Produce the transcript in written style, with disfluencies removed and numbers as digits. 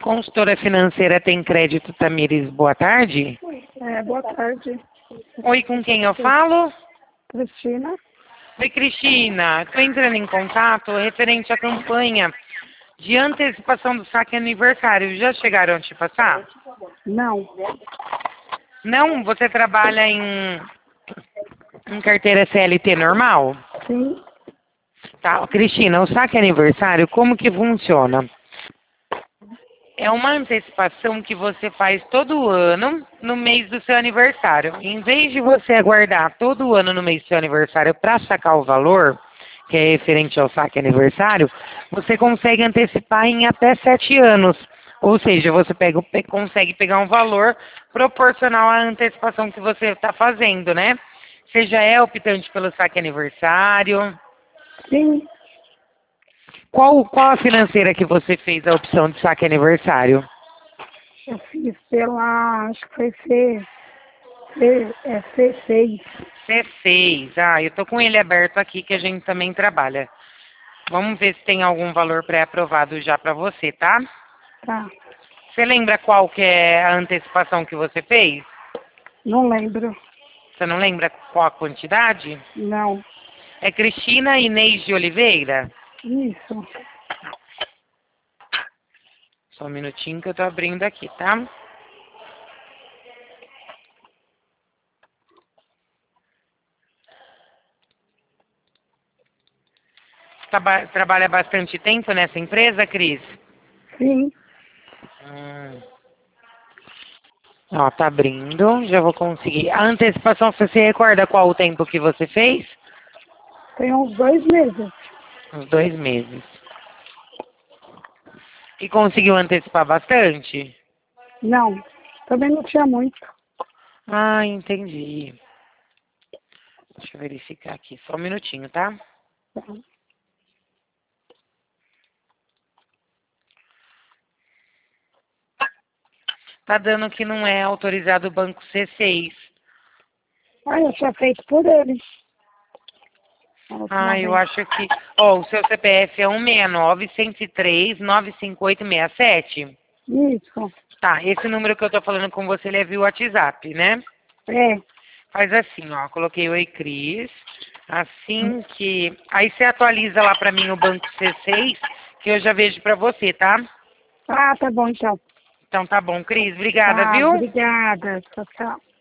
Consultora financeira Tem Crédito Tamires, boa tarde. Boa tarde. Oi, com quem eu falo? Cristina? Oi, Cristina. Estou entrando em contato referente à campanha de antecipação do saque aniversário. Já chegaram a te passar? Não. Não? Você trabalha em carteira CLT normal? Sim. Tá, Cristina, o saque aniversário, como que funciona? É uma antecipação que você faz todo ano no mês do seu aniversário. Em vez de você aguardar todo ano no mês do seu aniversário para sacar o valor, que é referente ao saque aniversário, você consegue antecipar em até 7 anos. Ou seja, você consegue pegar um valor proporcional à antecipação que você está fazendo, né? Você já é optante pelo saque aniversário. Sim. Qual a financeira que você fez a opção de saque aniversário? Eu fiz pela, acho que foi C6. C6. Ah, eu tô com ele aberto aqui que a gente também trabalha. Vamos ver se tem algum valor pré-aprovado já para você, tá? Tá. Você lembra qual que é a antecipação que você fez? Não lembro. Você não lembra qual a quantidade? Não. É Cristina Inês de Oliveira? Isso. Só um minutinho que eu tô abrindo aqui, tá? Trabalha bastante tempo nessa empresa, Cris? Sim. Ó, tá abrindo, já vou conseguir. A antecipação, você se recorda qual o tempo que você fez? Tem uns 2 meses. Uns 2 meses. E conseguiu antecipar bastante? Não. Também não tinha muito. Ah, entendi. Deixa eu verificar aqui, só um minutinho, tá? Tá. Tá dando que não é autorizado o banco C6. Ah, eu tinha feito por ele. A última Ah, eu vez. acho que... Ó, o seu CPF é 169-103-958-67. Isso. Tá, esse número que eu tô falando com você, ele é via WhatsApp, né? É. Faz assim, ó, coloquei Oi Cris, assim que... Aí você atualiza lá pra mim o banco C6, que eu já vejo pra você, tá? Ah, tá bom então. Então tá bom, Cris, obrigada, Tá, viu? obrigada. Tchau, tchau.